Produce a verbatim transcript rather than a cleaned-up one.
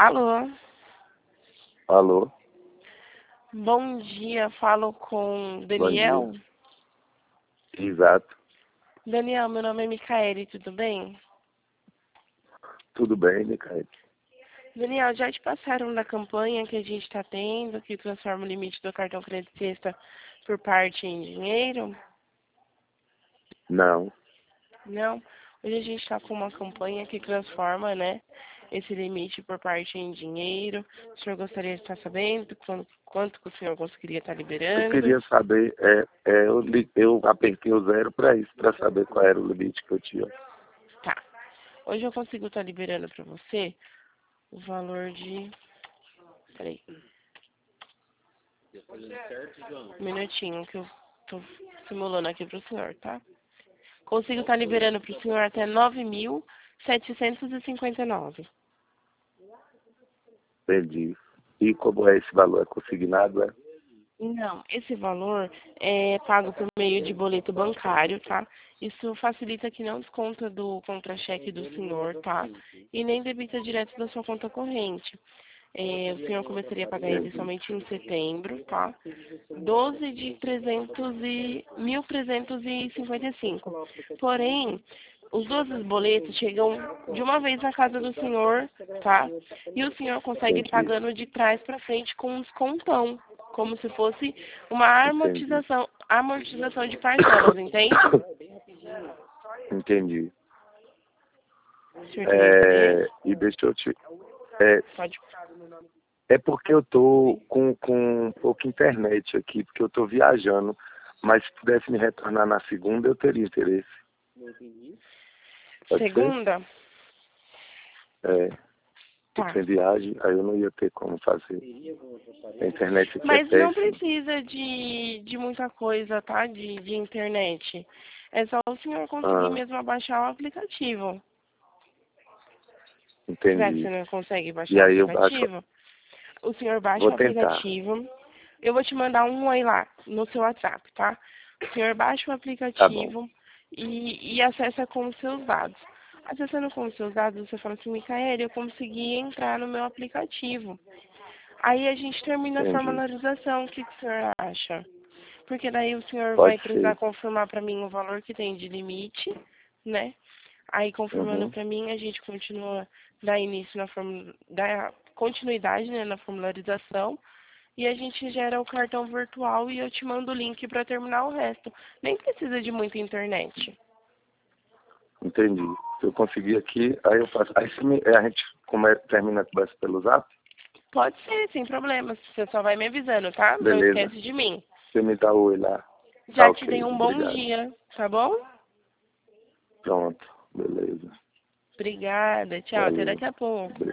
Alô? Alô? Bom dia, falo com Bom Daniel? dia. Exato. Daniel, meu nome é Micaele, tudo bem? Tudo bem, Micaele? Daniel, já te passaram da campanha que a gente está tendo, que transforma o limite do cartão crédito sexta por parte em dinheiro? Não. Não? Hoje a gente está com uma campanha que transforma, né, esse limite por parte em dinheiro. O senhor gostaria de estar sabendo quanto, quanto que o senhor conseguiria estar Eu liberando? queria saber, é, é, eu, li- eu apertei o zero para isso, para saber qual era o limite que eu tinha. Tá. Hoje eu consigo estar liberando para você o valor de... Peraí. Um minutinho que eu tô simulando aqui pro senhor, tá? Consigo estar liberando pro senhor até nove mil setecentos e cinquenta e nove. Entendi. E como é esse valor? É consignado, é? Não, esse valor é pago por meio de boleto bancário, tá? Isso facilita que não desconta do contra-cheque do senhor, tá? E nem debita direto da sua conta corrente. É, o senhor começaria a pagar ele Entendi. somente em setembro, tá? doze de trezentos e mil trezentos e cinquenta e cinco. Porém, os doze boletos chegam de uma vez na casa do senhor, tá? E o senhor consegue ir Entendi. pagando de trás para frente com um descontão, como se fosse uma Entendi. amortização, amortização de parcelas, entende? Entendi. O senhor tem É, interesse? e deixa eu te... É, Pode. é porque eu tô com, com pouca internet aqui, porque eu tô viajando. Mas se pudesse me retornar na segunda, eu teria interesse. Pode ser? Segunda? É. Eu Tá. tô em viagem, aí eu não ia ter como fazer. A internet aqui é Mas não péssima. precisa de, de muita coisa, tá? De, de internet. É só o senhor conseguir Ah, mesmo baixar o aplicativo. Será que entendi. você não consegue E baixar o aí eu baixo, aplicativo? O senhor baixa vou o tentar. aplicativo. Eu vou te mandar um oi lá no seu WhatsApp, tá? O senhor baixa o Tá bom. aplicativo e, e acessa com os seus dados. Acessando com os seus dados, você fala assim, Micaele, eu consegui entrar no meu aplicativo. Aí a gente termina a Entendi. formalização. O que, que o senhor acha? Porque daí o senhor vai Pode precisar ser. confirmar para mim o valor que tem de limite, né? Aí confirmando Uhum. para mim, a gente continua, dá início na form... dá continuidade, né, na formularização e a gente gera o cartão virtual e eu te mando o link para terminar o resto. Nem precisa de muita internet. Entendi. Se eu conseguir aqui, aí eu faço. Aí se me, é, a gente come, termina a conversa pelo zap? Pode ser, sem problemas. Você só vai me avisando, tá? Não Beleza. esquece de mim. Você me dá o oi lá. Tá Já te dei ok. um bom Obrigado. dia, tá bom? Pronto. Beleza. Obrigada, tchau, até Valeu. daqui a pouco. Obrigado.